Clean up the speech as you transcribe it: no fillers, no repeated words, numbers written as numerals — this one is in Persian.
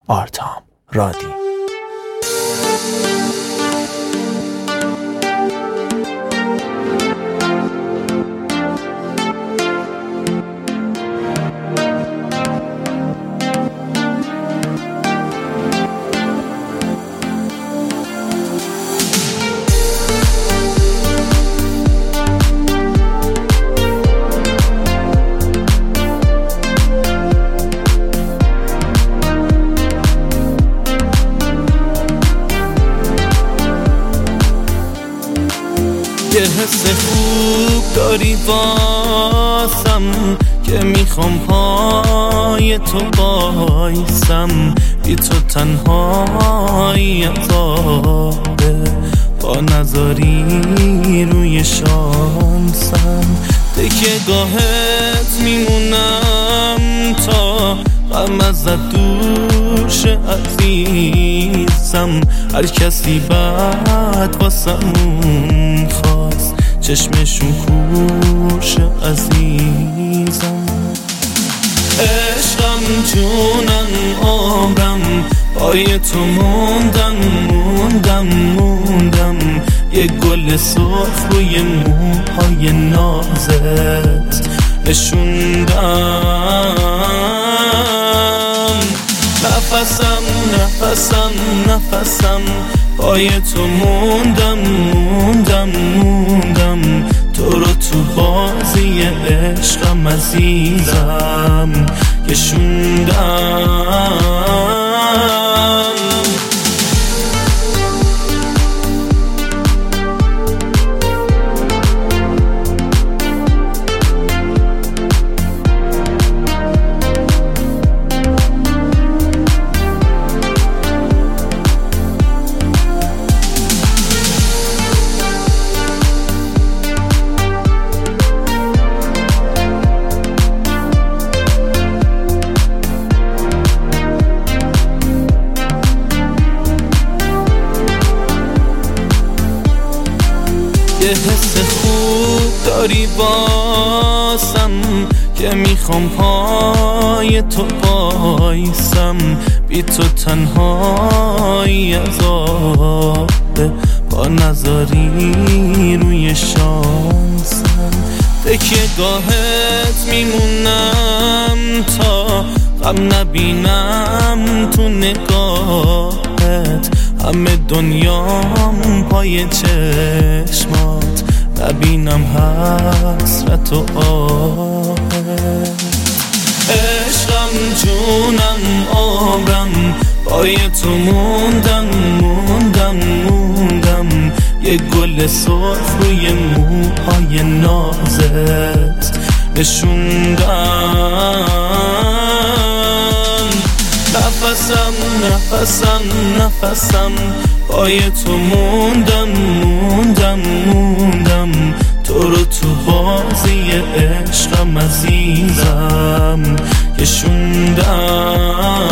آرتام رادی. یه حس خوب داری واسم که میخوام پای تو بایسم، بی تو تنهایی عذابه، با نذاری روی شانسم، تکیه گاهت میمونم تا غم ازت دور شه عزیزم. هر کسی بعد واسمون خواست چشمشون کور شه عزیزم. عشقم جونم عمرم پای تو موندم یه گل سرخ روی موهای نازت نشوندم. نفسم پای تو موندم تو رو تو بازی عشقم عزیزم کشوندم. یه حس خوب داری واسم که میخوام پای تو بایسم، بی تو تنهایی عذابه، با نذاری روی شانسم، تکیه گاهت میمونم تا غم نبینم تو نگاهت، همه دنیام پای چشمات، نبینم حسرت و آهت. عشقم جونم عمرم پای تو موندم یه گل سرخ روی موهای نازت نشوندم. نفسم پای تو موندم تو رو تو بازی عشقم عزیزم کشوندم.